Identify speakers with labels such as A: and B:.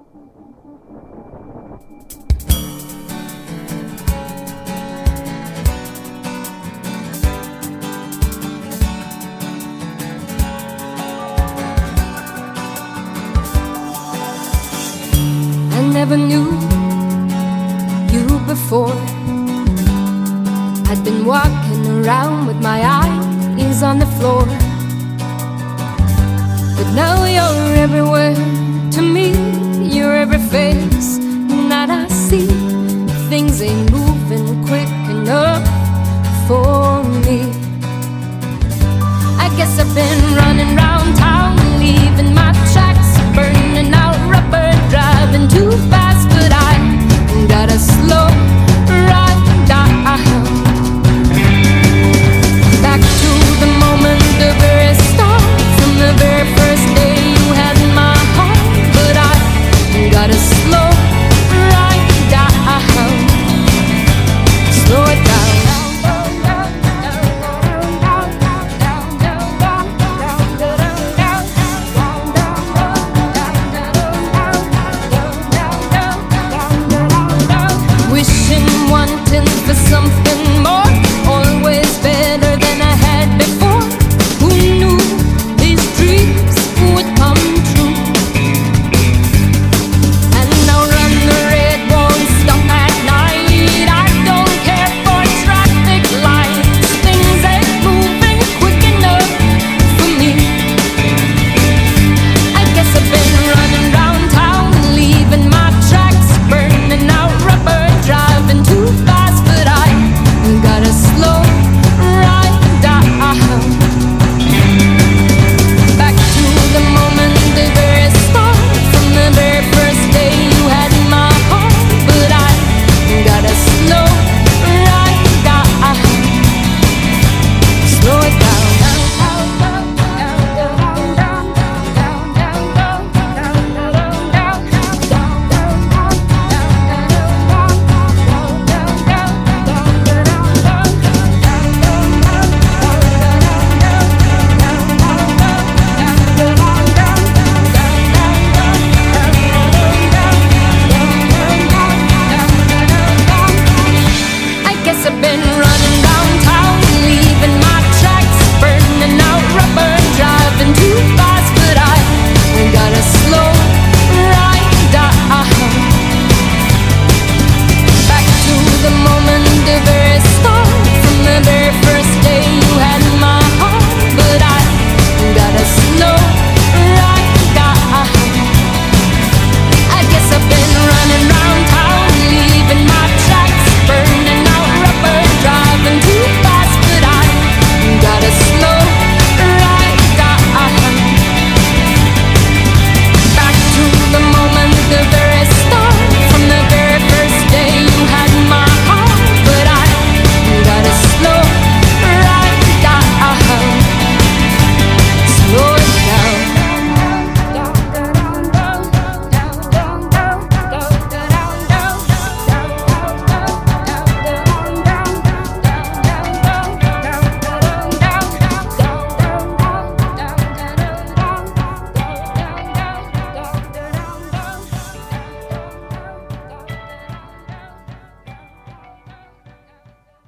A: I never knew you before. I'd been walking around with my eyes on the floor, but now you're everywhere to me. You're every face that I see. Things ain't moving quick enough for me. I guess I've been running round town, leaving my tracks, burning out rubber, driving too fast, but I gotta slow right down. Back to the moment, the very start, from the very first day you had my heart, but I gotta slow right down. Slow it down. Wishing, wanting for something more, always better than I had before. Who knew these dreams would come true? And now run the red, won't stop at night. I don't care for traffic lights. Things ain't moving quick enough for me. I guess I've been running round town, leaving my tracks, burning out rubber, driving too fast, but I gotta slow right down. Back to the moment, the very start, from the very first day you had my heart, but I gotta slow right down. Slow it down. I guess I've been running round town, leaving my tracks, burning out rubber, driving too fast, but I gotta slow right down. Back to the moment, the very start, from the very first day you had my heart, but I gotta slow right down. I guess I've been running round